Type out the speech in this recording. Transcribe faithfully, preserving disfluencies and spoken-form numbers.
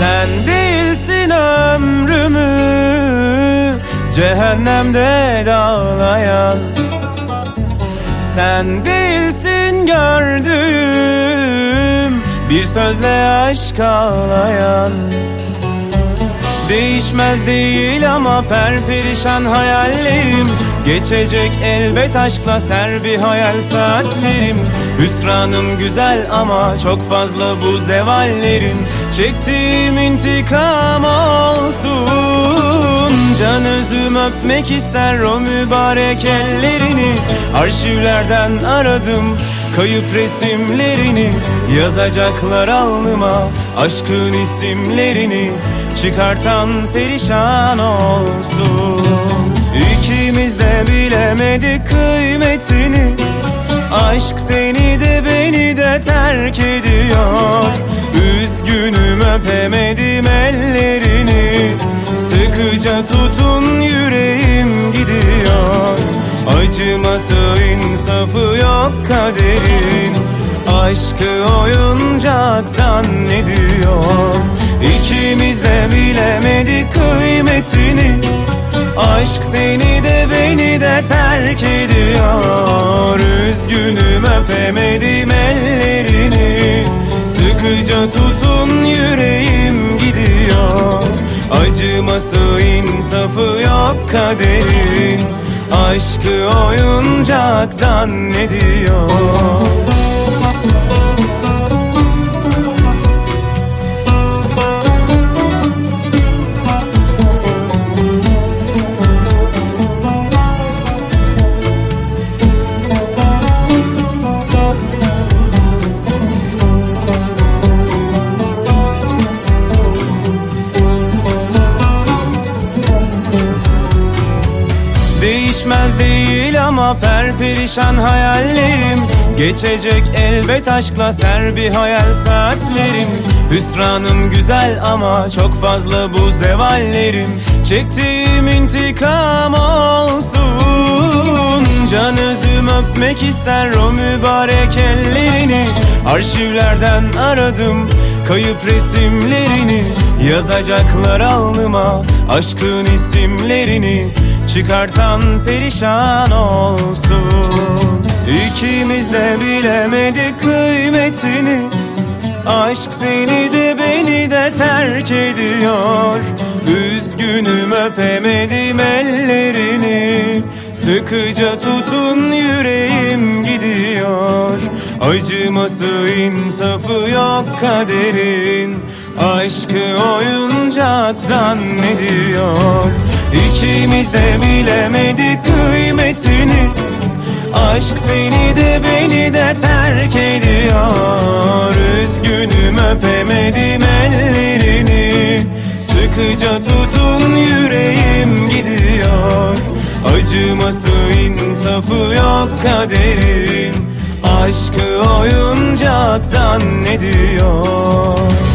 Sen değilsin ömrümü cehennemde dağlayan, sen değilsin gördüğüm bir sözle aşk ağlayan. Değişmez değil ama perperişan hayallerim, geçecek elbet aşkla ser bir hayal saatlerim. Hüsranım güzel ama çok fazla bu zevallerim, çektiğim intikam olsun. Can özüm öpmek ister o mübarek ellerini, arşivlerden aradım kayıp resimlerini. Yazacaklar alnıma aşkın isimlerini, çıkartan perişan olsun. İkimiz de bilemedik kıymetini, aşk seni de beni de terk ediyor. Üzgünüm öpemedim ellerini, sıkıca tutun yüreğim gidiyor. Acıması insafı yok kaderin, aşkı oyuncak zannediyor. İkimiz de bilemedik kıymetini, aşk seni de beni de terk ediyor. Üzgünüm öpemedim ellerini, sıkıca tutun yüreğim gidiyor. Acıması insafı yok kaderin, aşkı oyuncak zannediyor. Değişmez değil ama perperişan hayallerim, geçecek elbet aşkla ser bir hayal saatlerim. Hüsranım güzel ama çok fazla bu zevallerim, çektiğim intikam olsun. Can özüm öpmek ister o mübarek ellerini, arşivlerden aradım kayıp resimlerini. Yazacaklar alnıma aşkın isimlerini, çıkartan perişan olsun. İkimiz de bilemedik kıymetini, aşk seni de beni de terk ediyor. Üzgünüm öpemedim ellerini, sıkıca tutun yüreğim gidiyor. Acıması insafı yok kaderin, aşkı oyuncak zannediyor. İkimiz de bilemedik kıymetini, aşk seni de beni de terk ediyor. Üzgünüm öpemedim ellerini, sıkıca tutun yüreğim gidiyor. Acıması insafı yok kaderin, aşkı oyuncak zannediyor.